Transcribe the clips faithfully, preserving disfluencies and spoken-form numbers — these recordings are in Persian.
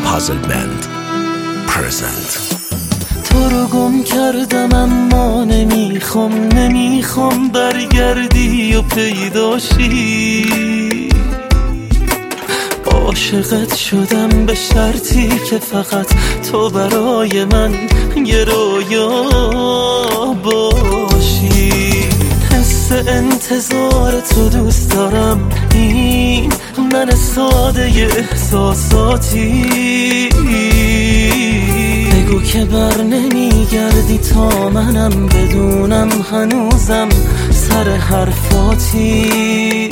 پازل بند پرزنت. تو رو گم کردم اما نمیخوام نمیخوام برگردی و پیداشی. عاشقت شدم به شرطی که فقط تو برای من یه رویا باشی. حس انتظار تو دوست دارم، این من ساده احساساتی. بگو که بر نمیگردی تا منم بدونم هنوزم سر حرفاتی.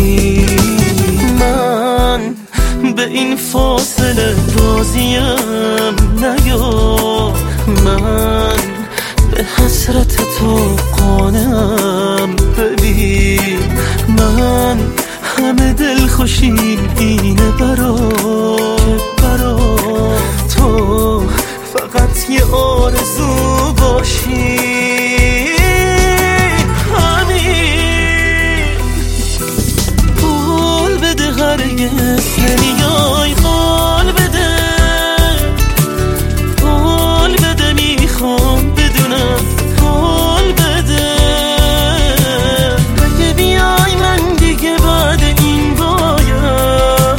من به این فاصله راضیم، نیا من به حسرت تو قانعم. ببین من همه دل خوشیم اینه برا برا تو فقط یه آرزو باشی. همین قول بده هرگز نمیای، قول بده قول بده میخوام بدونم، قول بده اگه بیای من دیگه بعد این باید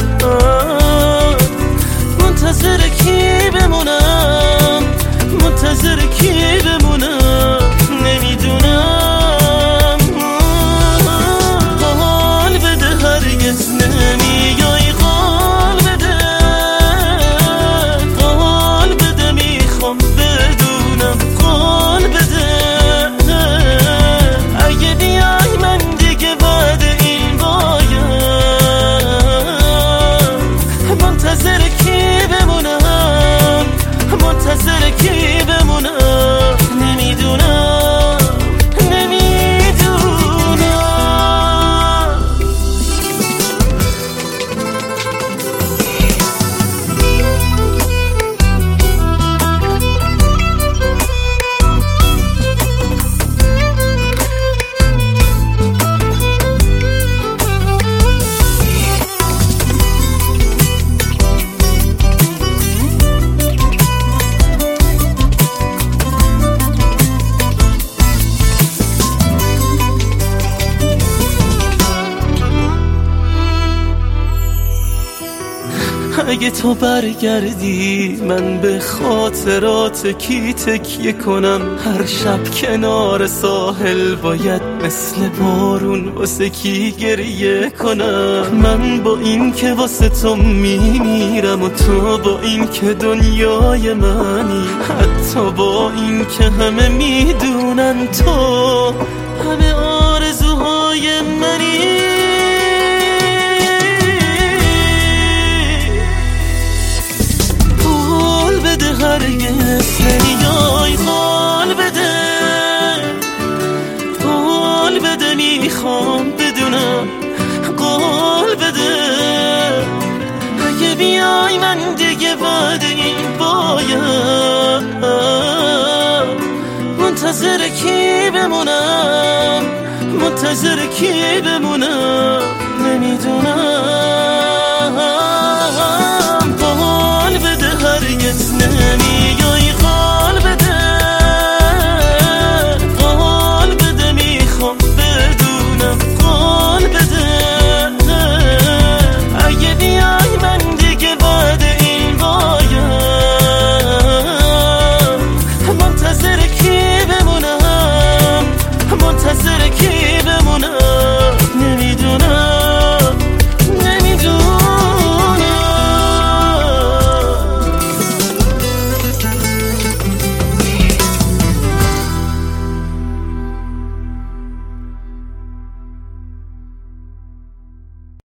منتظر کی بمونم، منتظر کی بمونم نمیدونم. قول بده هرگز نمیای، قول بده قول بده میخوام بدونم، قول بده اگه بیای من دیگه بعد این باید منتظر کی بمونم، منتظر کی بمونم نمیدونم نمیدونم. اگه تو برگردی من به خاطرات کی تکیه کنم؟ هر شب کنار ساحل باید مثل بارون واسه کی گریه کنم؟ من با این که واسه تو میمیرم و تو با این که دنیای منی، حتی با این که همه میدونن تو همه آرزوهای منی. هرگز نمیای، قول بده قول بده میخوام بدونم، قول بده اگه بیای من دیگه بعد این باید منتظر کی بمونم، منتظر کی بمونم نمیدونم.